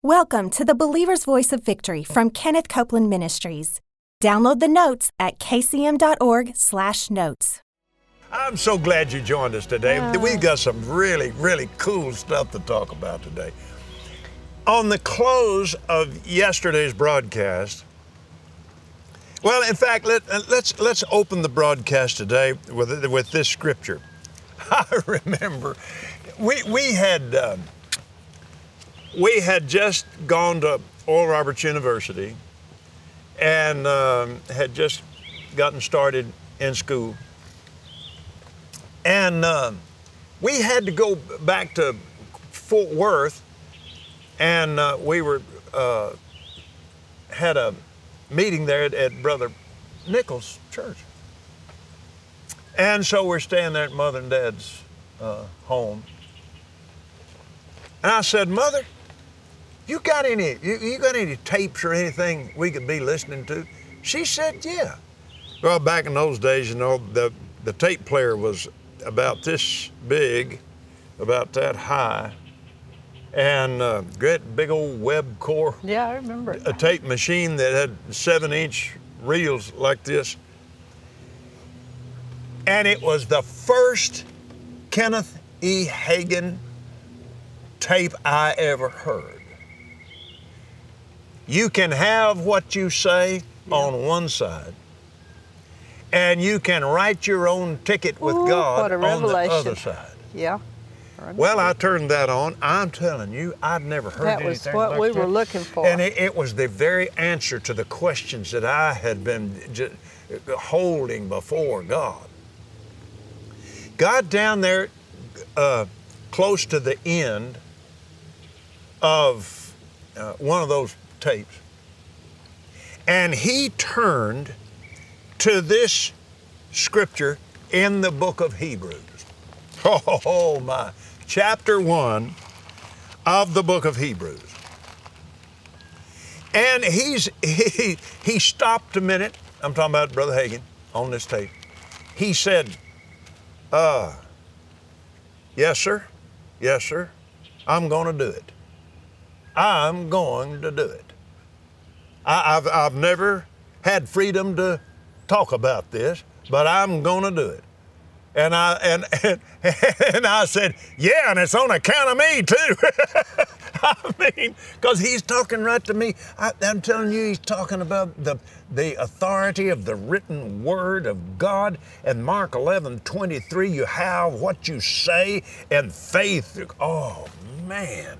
Welcome to the Believer's Voice of Victory from Kenneth Copeland Ministries. Download the notes at kcm.org/notes. I'm so glad you joined us today. We've got some really cool stuff to talk about today. On the close of yesterday's broadcast, well, in fact, let's open the broadcast today with this scripture. I remember we had just gone to Oral Roberts University and had just gotten started in school. And we had to go back to Fort Worth, and we had a meeting there at Brother Nichols' church. And so we're staying there at Mother and Dad's home. And I said, Mother, you got any tapes or anything we could be listening to? She said, yeah. Well, back in those days, you know, the tape player was about this big, about that high, and great big old Webcor. Yeah, I remember. A tape machine that had 7-inch reels like this. And it was the first Kenneth E. Hagin tape I ever heard. You can have what you say on one side, and you can write your own ticket with God on the other side. Yeah. Well, I turned that on. I'm telling you, I'd never heard anything like that. That was what we were looking for. And it was the very answer to the questions that I had been holding before God. Got down there close to the end of one of those tapes, and he turned to this scripture in the book of Hebrews. Oh my, chapter 1 of the book of Hebrews. And he stopped a minute. I'm talking about Brother Hagin on this tape. He said, yes sir, I'm going to do it. I'm going to do it. I've never had freedom to talk about this, but I'm going to do it. And I said, yeah, and it's on account of me too. I mean, because he's talking right to me. I'm telling you, he's talking about the authority of the written word of God. And Mark 11:23, you have what you say, and faith. Oh man,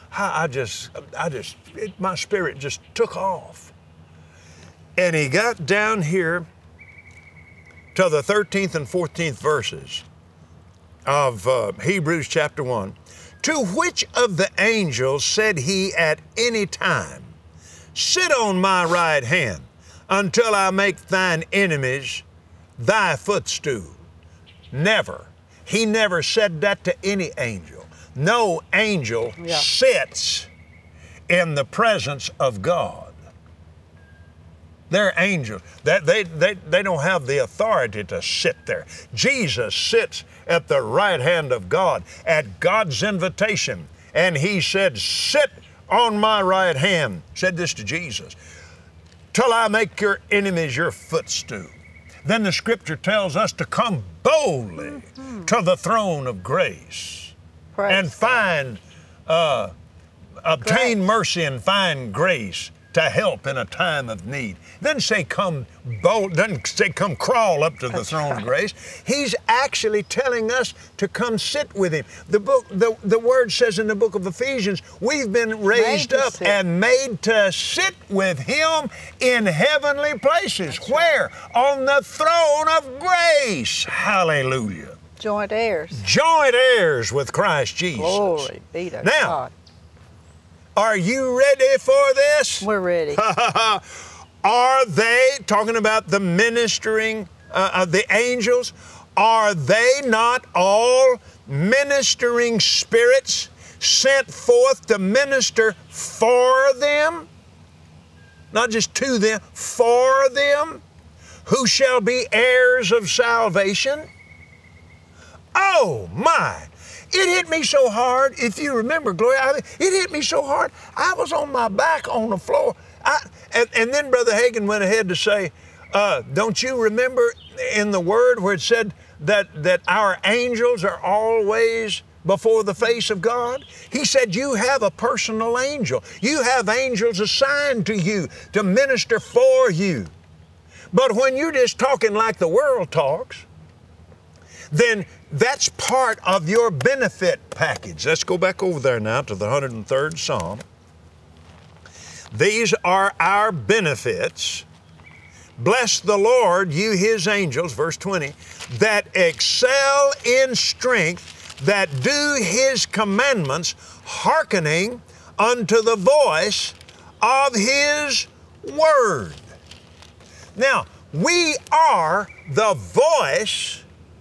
my spirit just took off. And he got down here to the 13th and 14th verses of Hebrews chapter 1. To which of the angels said he at any time, sit on my right hand until I make thine enemies thy footstool? Never. He never said that to any angel. No angel sits in the presence of God. They're angels. They don't have the authority to sit there. Jesus sits at the right hand of God at God's invitation. And he said, sit on my right hand, said this to Jesus, till I make your enemies your footstool. Then the scripture tells us to come boldly to the throne of grace. And find, obtain mercy and find grace to help in a time of need. Doesn't say come bold, doesn't say come crawl up to the throne of grace. He's actually telling us to come sit with him. The word says in the book of Ephesians, we've been raised up and made to sit with him in heavenly places. That's where? Right. On the throne of grace. Hallelujah. Joint heirs. Joint heirs with Christ Jesus. Glory be to God. Are you ready for this? We're ready. Are they, talking about the ministering of the angels, are they not all ministering spirits sent forth to minister for them? Not just to them, for them, who shall be heirs of salvation? Oh my! It hit me so hard. If you remember, Gloria, it hit me so hard. I was on my back on the floor. And then Brother Hagin went ahead to say, don't you remember in the Word where it said that our angels are always before the face of God? He said you have a personal angel. You have angels assigned to you to minister for you. But when you're just talking like the world talks, then that's part of your benefit package. Let's go back over there now to the 103rd Psalm. These are our benefits. Bless the Lord, you His angels, verse 20, that excel in strength, that do His commandments, hearkening unto the voice of His word. Now, we are the voice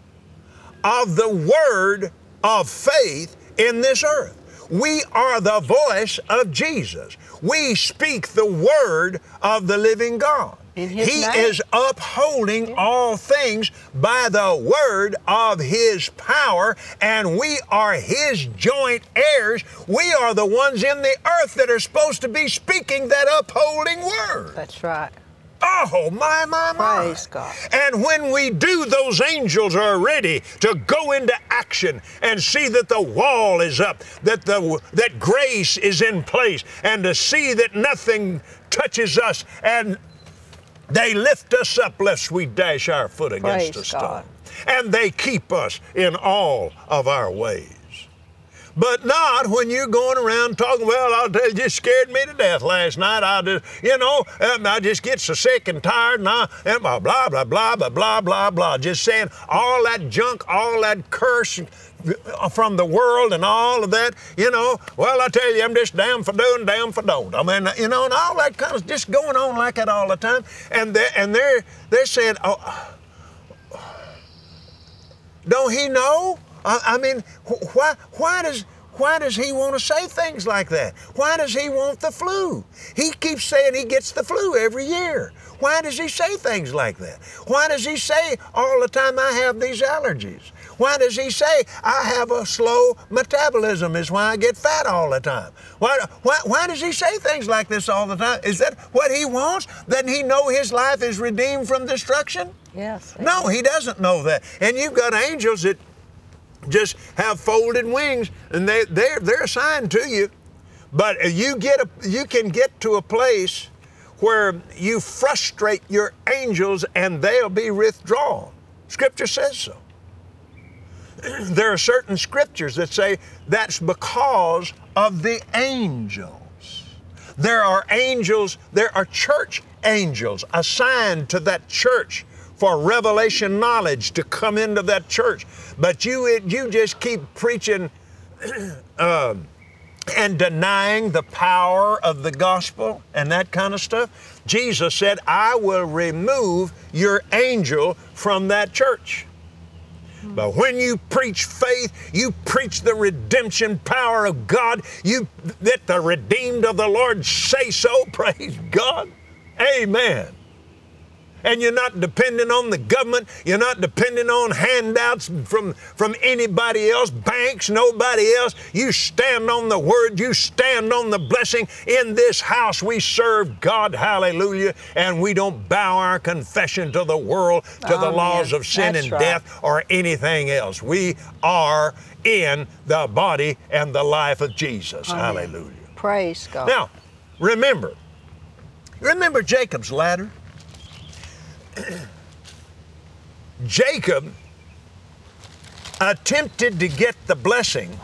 of the word of faith in this earth. We are the voice of Jesus. We speak the word of the living God. In His He name. is upholding all things by the word of His power, and we are His joint heirs. We are the ones in the earth that are supposed to be speaking that upholding word. That's right. Oh, my. Praise God. And when we do, those angels are ready to go into action and see that the wall is up, that grace is in place, and to see that nothing touches us, and they lift us up lest we dash our foot against Praise a stone. God. And they keep us in all of our ways. But not when you're going around talking, well, I'll tell you, it just scared me to death last night. I just get so sick and tired, and blah, blah, blah, blah, blah, blah, blah, blah. Just saying all that junk, all that curse from the world and all of that, well, I tell you, I'm just damn for doing, damn for don't. I mean, and all that kind of just going on like that all the time. And they're saying, oh, don't he know? I mean, why does he want to say things like that? Why does he want the flu? He keeps saying he gets the flu every year. Why does he say things like that? Why does he say all the time I have these allergies? Why does he say I have a slow metabolism is why I get fat all the time? Why does he say things like this all the time? Is that what he wants? Doesn't he know his life is redeemed from destruction? Yes. No, he doesn't know that. And you've got angels that just have folded wings, and they're assigned to you. But you can get to a place where you frustrate your angels and they'll be withdrawn. Scripture says so. There are certain scriptures that say that's because of the angels. There are angels, there are church angels assigned to that church for revelation knowledge to come into that church. But you just keep preaching and denying the power of the gospel and that kind of stuff. Jesus said, I will remove your angel from that church. But when you preach faith, you preach the redemption power of God, that the redeemed of the Lord say so, praise God. Amen. And you're not depending on the government. You're not depending on handouts from anybody else, banks, nobody else. You stand on the word. You stand on the blessing. In this house, we serve God, hallelujah, and we don't bow our confession to the world, to the laws of sin That's and right. death or anything else. We are in the body and the life of Jesus, Amen. hallelujah. Praise God. Now, remember Jacob's ladder? Jacob attempted to get the blessing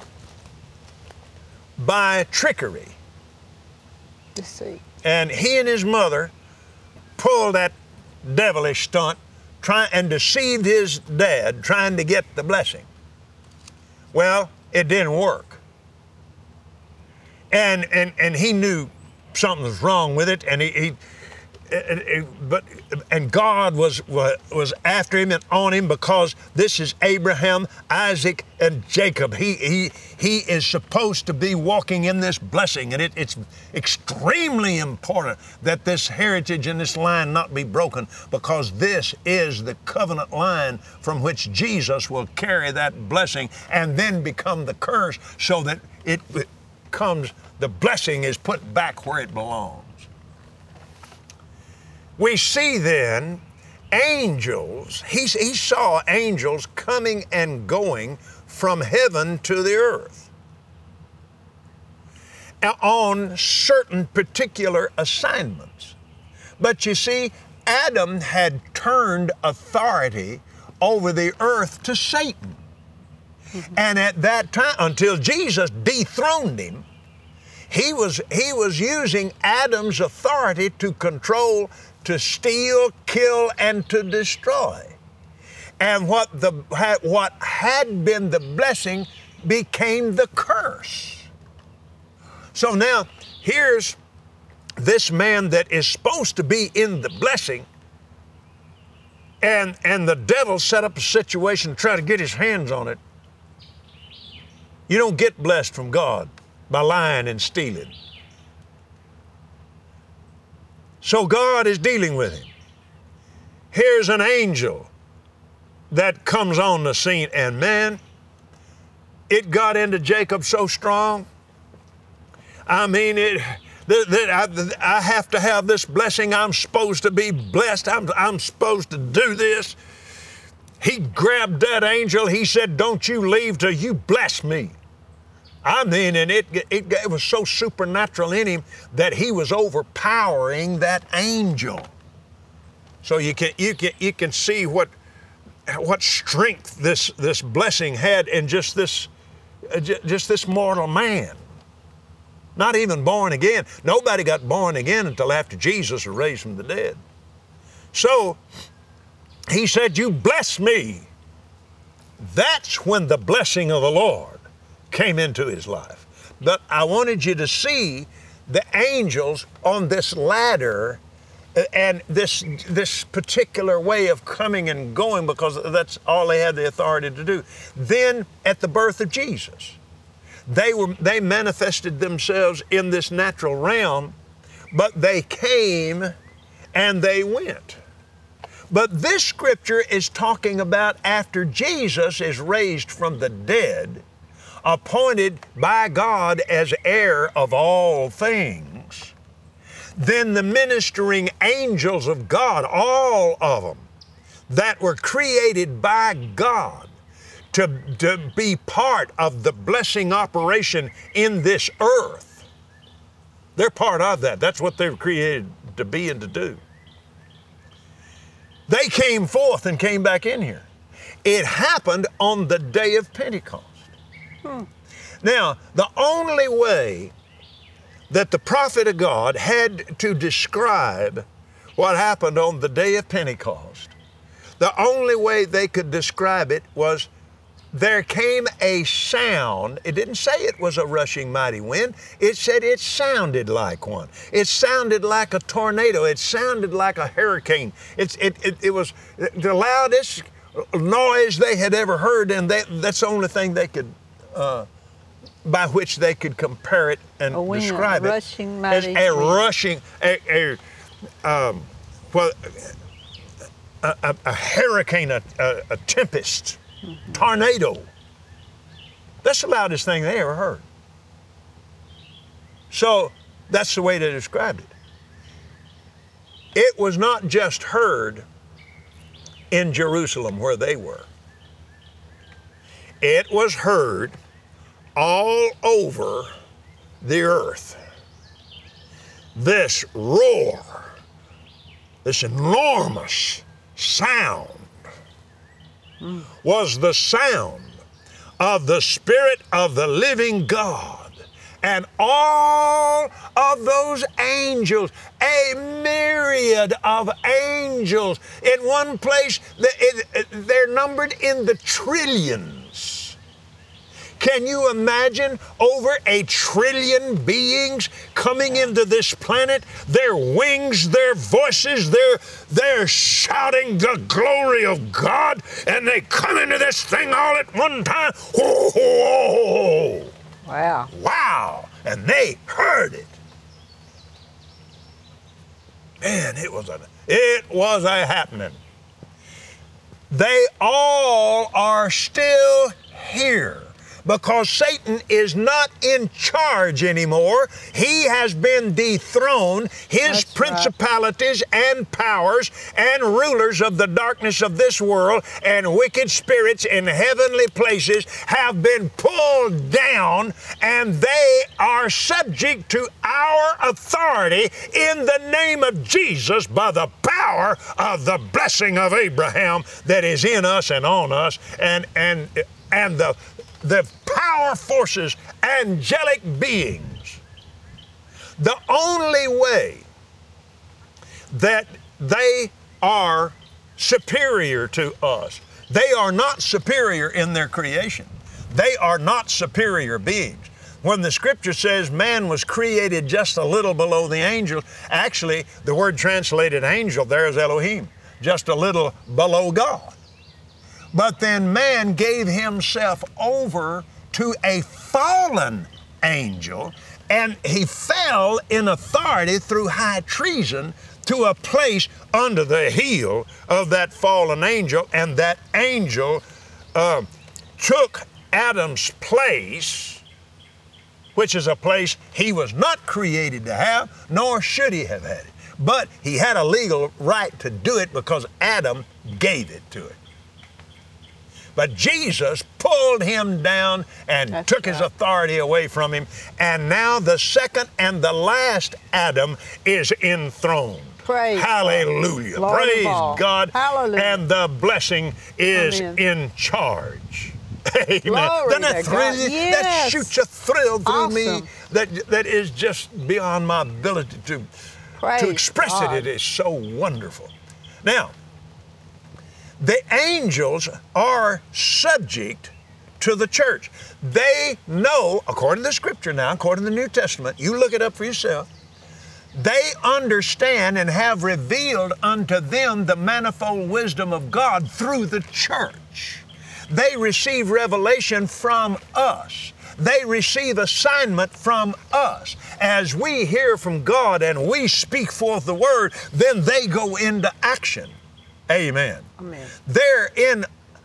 by trickery. Deceit. And he and his mother pulled that devilish stunt and deceived his dad trying to get the blessing. Well, it didn't work. And he knew something was wrong with it, and and God was after him and on him, because this is Abraham, Isaac, and Jacob. He is supposed to be walking in this blessing, and it's extremely important that this heritage and this line not be broken, because this is the covenant line from which Jesus will carry that blessing and then become the curse, so that the blessing is put back where it belongs. We see then angels, he saw angels coming and going from heaven to the earth on certain particular assignments. But you see, Adam had turned authority over the earth to Satan. Mm-hmm. And at that time, until Jesus dethroned him, he was using Adam's authority to control, to steal, kill, and to destroy. And what had been the blessing became the curse. So now, here's this man that is supposed to be in the blessing, and the devil set up a situation to try to get his hands on it. You don't get blessed from God by lying and stealing. So God is dealing with him. Here's an angel that comes on the scene, and man, it got into Jacob so strong. I mean, I have to have this blessing. I'm supposed to be blessed. I'm supposed to do this. He grabbed that angel. He said, "Don't you leave till you bless me." I mean, and it was so supernatural in him that he was overpowering that angel. So you can see what strength this blessing had in just this mortal man. Not even born again. Nobody got born again until after Jesus was raised from the dead. So he said, "You bless me." That's when the blessing of the Lord came into his life. But I wanted you to see the angels on this ladder and this particular way of coming and going, because that's all they had the authority to do. Then at the birth of Jesus, they manifested themselves in this natural realm, but they came and they went. But this scripture is talking about after Jesus is raised from the dead, appointed by God as heir of all things, then the ministering angels of God, all of them, that were created by God to be part of the blessing operation in this earth, they're part of that. That's what they were created to be and to do. They came forth and came back in here. It happened on the day of Pentecost. Now, the only way that the prophet of God had to describe what happened on the day of Pentecost, the only way they could describe it was there came a sound. It didn't say it was a rushing mighty wind. It said it sounded like one. It sounded like a tornado. It sounded like a hurricane. It was the loudest noise they had ever heard, and that's the only thing they could by which they could compare it and describe it as a rushing, a hurricane, a tempest, tornado. That's the loudest thing they ever heard. So that's the way they described it. It was not just heard in Jerusalem where they were. It was heard all over the earth. This roar, this enormous sound, was the sound of the Spirit of the living God. And all of those angels, a myriad of angels, in one place, they're numbered in the trillions, Can you imagine over 1 trillion beings coming into this planet? Their wings, their voices, they're shouting the glory of God, and they come into this thing all at one time. Whoa! Wow. Wow! And they heard it. Man, it was a happening. They all are still here because Satan is not in charge anymore. He has been dethroned. His principalities and powers and rulers of the darkness of this world and wicked spirits in heavenly places have been pulled down, and they are subject to our authority in the name of Jesus by the power of the blessing of Abraham that is in us and on us, and the power forces, angelic beings. The only way that they are superior to us, they are not superior in their creation. They are not superior beings. When the scripture says man was created just a little below the angel, actually the word translated angel there is Elohim, just a little below God. But then man gave himself over to a fallen angel, and he fell in authority through high treason to a place under the heel of that fallen angel, and that angel took Adam's place, which is a place he was not created to have, nor should he have had it. But he had a legal right to do it because Adam gave it to him. But Jesus pulled him down and took his authority away from him. And now the second and the last Adam is enthroned. Praise Hallelujah. God. Praise God. Hallelujah. And the blessing is in charge. Amen. Glory Doesn't that thrill you? Yes. That shoots a thrill through me Awesome. that is just beyond my ability to express God. it. It is so wonderful. Now, the angels are subject to the church. They know, according to the scripture now, according to the New Testament, you look it up for yourself, they understand and have revealed unto them the manifold wisdom of God through the church. They receive revelation from us. They receive assignment from us. As we hear from God and we speak forth the word, then they go into action. Amen. Amen. They're in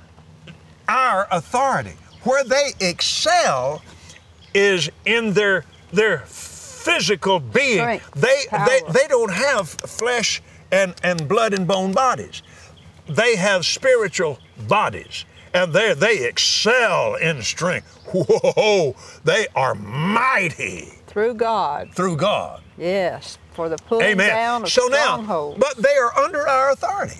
our authority. Where they excel is in their physical being. Right. They don't have flesh and blood and bone bodies. They have spiritual bodies, and they excel in strength. Whoa, they are mighty. Through God. Through God. Yes. For the pulling Amen. down of So now, strongholds. but they are under our authority.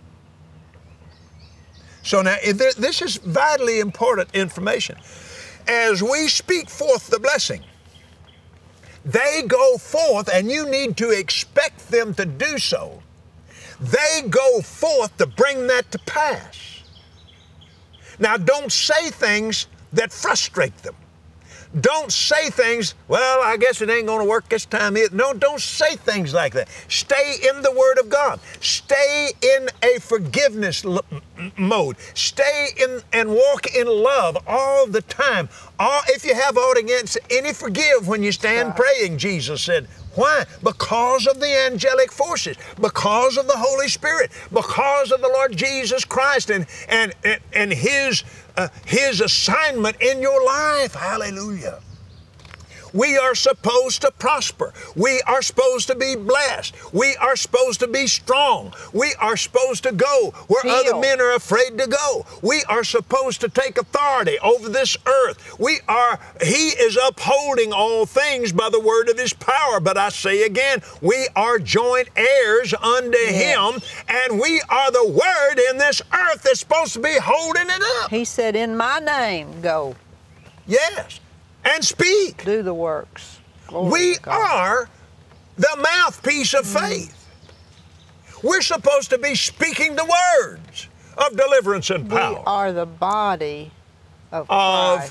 So now, this is vitally important information. As we speak forth the blessing, they go forth, and you need to expect them to do so. They go forth to bring that to pass. Now, don't say things that frustrate them. Don't say things, well, I guess it ain't going to work this time either. No, don't say things like that. Stay in the Word of God. Stay in a forgiveness mode. Stay in and walk in love all the time. If you have aught against any, forgive when you stand praying, Jesus said. Why? Because of the angelic forces, because of the Holy Spirit, because of the Lord Jesus Christ and His assignment in your life. Hallelujah. We are supposed to prosper. We are supposed to be blessed. We are supposed to be strong. We are supposed to go where other men are afraid to go. We are supposed to take authority over this earth. He is upholding all things by the word of His power. But I say again, we are joint heirs unto Him, and we are the word in this earth that's supposed to be holding it up. He said, in my name, go. Yes. And speak. Do the works. Glory We to God. are the mouthpiece of faith. We're supposed to be speaking the words of deliverance and power. We are the body of Christ.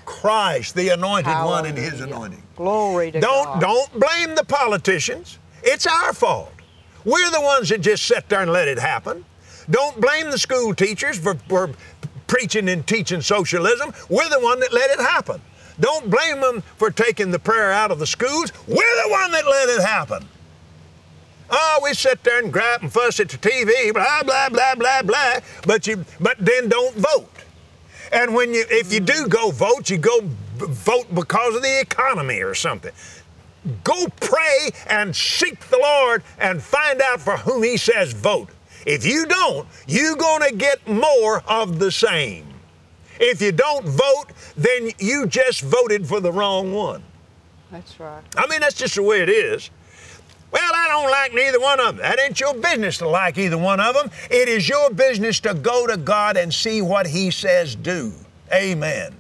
Christ, the anointed one and His Hallelujah. anointing. Glory to God. Don't blame the politicians. It's our fault. We're the ones that just sit there and let it happen. Don't blame the school teachers for preaching and teaching socialism. We're the one that let it happen. Don't blame them for taking the prayer out of the schools. We're the one that let it happen. Oh, we sit there and gripe and fuss at the TV, blah, blah, blah, blah, blah, but then don't vote. And if you do go vote, you go vote because of the economy or something. Go pray and seek the Lord and find out for whom He says vote. If you don't, you're going to get more of the same. If you don't vote, then you just voted for the wrong one. That's right. I mean, that's just the way it is. Well, I don't like neither one of them. That ain't your business to like either one of them. It is your business to go to God and see what He says do. Amen.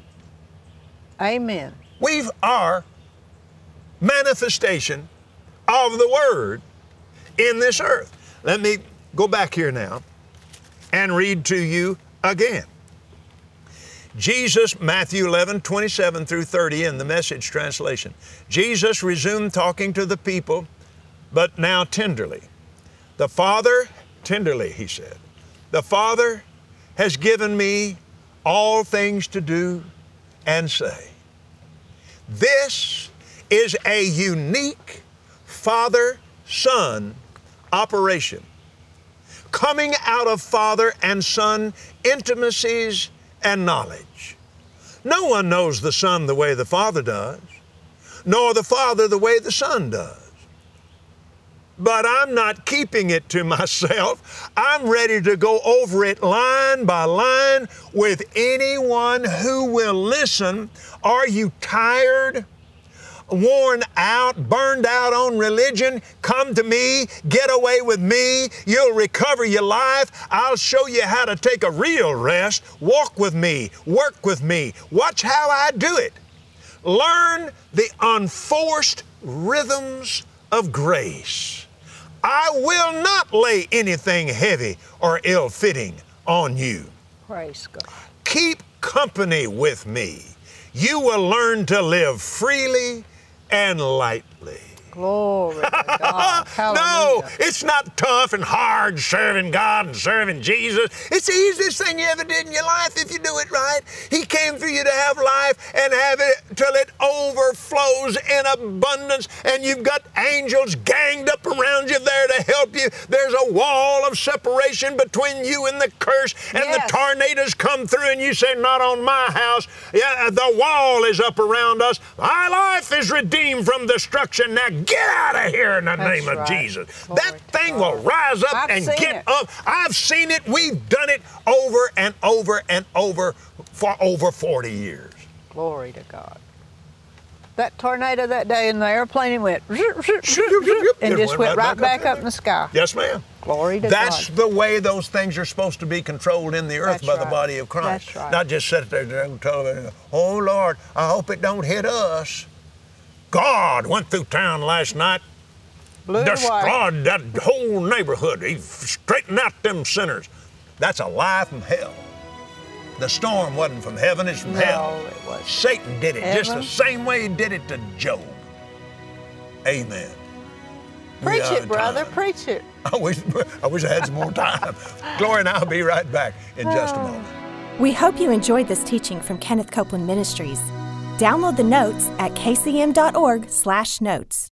Amen. We are manifestation of the Word in this earth. Let me go back here now and read to you again. Jesus, Matthew 11, 27 through 30 in the Message translation. Jesus resumed talking to the people, but now tenderly. The Father, tenderly, He said, the Father has given me all things to do and say. This is a unique Father-Son operation, coming out of Father and Son intimacies and knowledge. No one knows the Son the way the Father does, nor the Father the way the Son does. But I'm not keeping it to myself. I'm ready to go over it line by line with anyone who will listen. Are you tired? Worn out, burned out on religion? Come to me, get away with me, you'll recover your life. I'll show you how to take a real rest. Walk with me, work with me, watch how I do it. Learn the unforced rhythms of grace. I will not lay anything heavy or ill-fitting on you. Praise God. Keep company with me. You will learn to live freely and lightly. Glory to God. No, Hallelujah. it's not tough and hard serving God and serving Jesus. It's the easiest thing you ever did in your life if you do it right. He came for you to have life and have it till it overflows in abundance, and you've got angels ganged up around you there to help you. There's a wall of separation between you and the curse, and Yes. the tornadoes come through and you say, not on my house. Yeah, the wall is up around us. My life is redeemed from destruction. Now get out of here in the That's name of right. Jesus. Glory That to thing God. will rise up I've and seen get it. up. I've seen it. We've done it over and over and over for over 40 years. Glory to God. That tornado that day in the airplane, it went zoop, zoop, zoop, zoop, and It just went right back up in the sky. Yes, ma'am. Glory to That's God. the way those things are supposed to be controlled in the earth That's by the right. body of Christ. That's right. Not just sit there and tell them, oh, Lord, I hope it don't hit us. God went through town last night, Blew it away. destroyed that whole neighborhood. He straightened out them sinners. That's a lie from hell. The storm wasn't from heaven, it's from hell. No, it wasn't. Satan did it just the Heaven. same way he did it to Job. Amen. We Preach are it, in brother. time. Preach it. I wish I had some more time. Glory, and I'll be right back in just a moment. We hope you enjoyed this teaching from Kenneth Copeland Ministries. Download the notes at kcm.org/notes.